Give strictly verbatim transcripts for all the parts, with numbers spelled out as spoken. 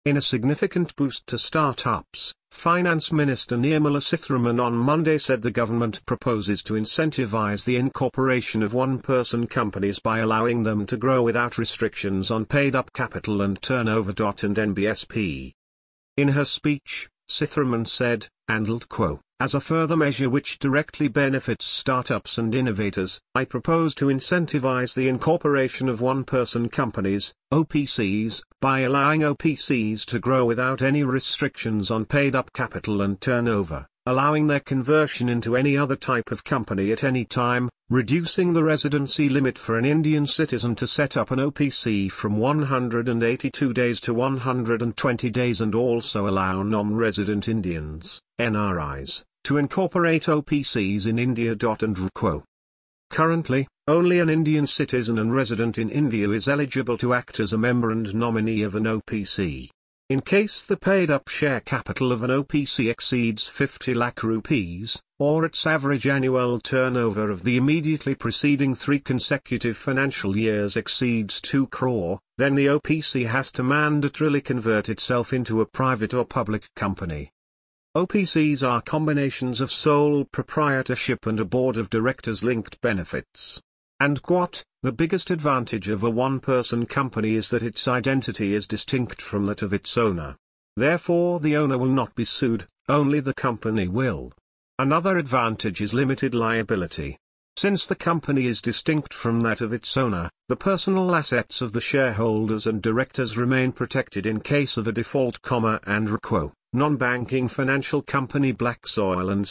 In a significant boost to startups, Finance Minister Nirmala Sitharaman on Monday said the government proposes to incentivize the incorporation of one-person companies by allowing them to grow without restrictions on paid-up capital and turnover. And N B S P. In her speech, Sitharaman said, and I'll quote, "As a further measure which directly benefits startups and innovators, I propose to incentivize the incorporation of one-person companies, O P Cs, by allowing O P Cs to grow without any restrictions on paid-up capital and turnover, allowing their conversion into any other type of company at any time, reducing the residency limit for an Indian citizen to set up an O P C from one hundred eighty-two days to one hundred twenty days, and also allow non-resident Indians, N R Is, to incorporate O P Cs in India." And R Q. Currently, only an Indian citizen and resident in India is eligible to act as a member and nominee of an O P C. In case the paid-up share capital of an O P C exceeds fifty lakh rupees, or its average annual turnover of the immediately preceding three consecutive financial years exceeds two crore, then the O P C has to mandatorily convert itself into a private or public company. O P Cs are combinations of sole proprietorship and a board of directors linked benefits. And quote, "The biggest advantage of a one-person company is that its identity is distinct from that of its owner. Therefore the owner will not be sued, only the company will. Another advantage is limited liability. Since the company is distinct from that of its owner, the personal assets of the shareholders and directors remain protected in case of a default, and R Q. Non-banking financial company Blacksoil and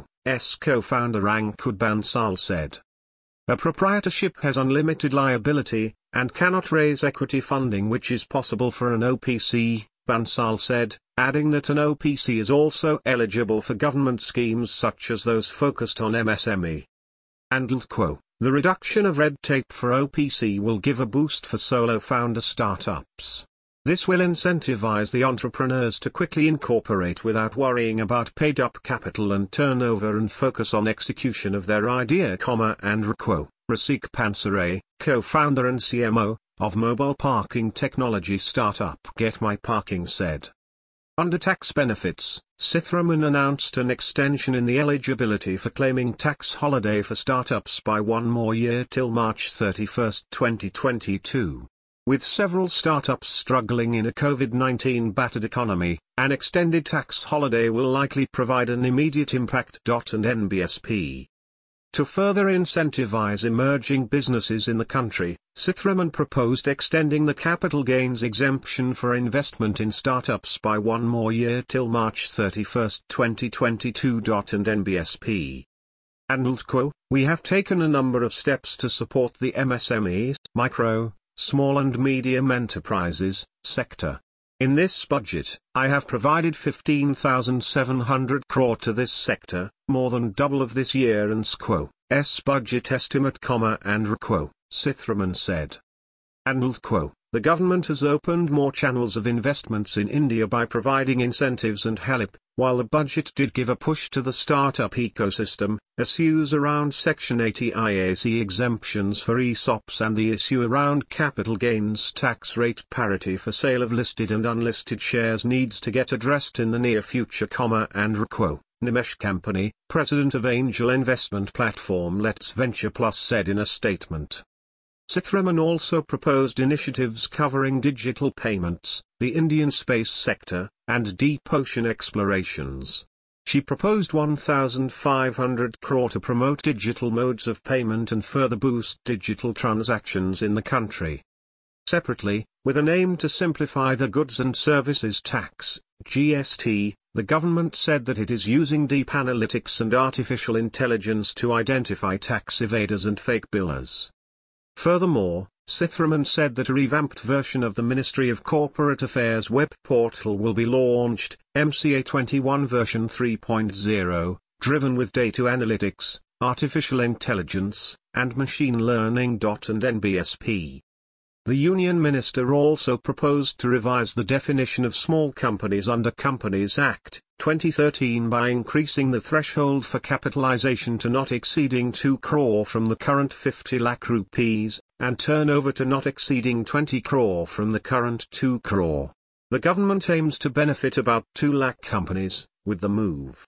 S co-founder Ankur Bansal said. A proprietorship has unlimited liability, and cannot raise equity funding, which is possible for an O P C, Bansal said, adding that an O P C is also eligible for government schemes such as those focused on M S M E. And L Q, the reduction of red tape for O P C will give a boost for solo founder startups. This will incentivize the entrepreneurs to quickly incorporate without worrying about paid-up capital and turnover and focus on execution of their idea, and R Q. Rasik Pansare, co-founder and C M O, of mobile parking technology startup Get My Parking said. Under tax benefits, Sitharaman announced an extension in the eligibility for claiming tax holiday for startups by one more year till March thirty-first, twenty twenty-two. With several startups struggling in a COVID nineteen battered economy, an extended tax holiday will likely provide an immediate impact. And N B S P. To further incentivize emerging businesses in the country, Sitharaman proposed extending the capital gains exemption for investment in startups by one more year till March thirty-first, twenty twenty-two. And N B S P. And L Q, we have taken a number of steps to support the M S M Es, micro, small and medium enterprises, sector. In this budget, I have provided fifteen thousand seven hundred crore to this sector, more than double of this year and S Q's budget estimate, and R Q, Sitharaman said. And L Q, the government has opened more channels of investments in India by providing incentives and help. While the budget did give a push to the startup ecosystem, issues around Section eighty I A C exemptions for E S O Ps and the issue around capital gains tax rate parity for sale of listed and unlisted shares needs to get addressed in the near future, and R Q. Nimesh Kampani, president of angel investment platform Let's Venture Plus, said in a statement. Sitharaman also proposed initiatives covering digital payments, the Indian space sector, and deep ocean explorations. She proposed one thousand five hundred crore to promote digital modes of payment and further boost digital transactions in the country. Separately, with an aim to simplify the goods and services tax, G S T, the government said that it is using deep analytics and artificial intelligence to identify tax evaders and fake billers. Furthermore, Sitharaman said that a revamped version of the Ministry of Corporate Affairs web portal will be launched, M C A twenty-one version three point oh, driven with data analytics, artificial intelligence, and machine learning. And N B S P. The Union Minister also proposed to revise the definition of small companies under Companies Act, twenty thirteen by increasing the threshold for capitalization to not exceeding two crore from the current fifty lakh rupees, and turnover to not exceeding twenty crore from the current two crore. The government aims to benefit about two lakh companies with the move.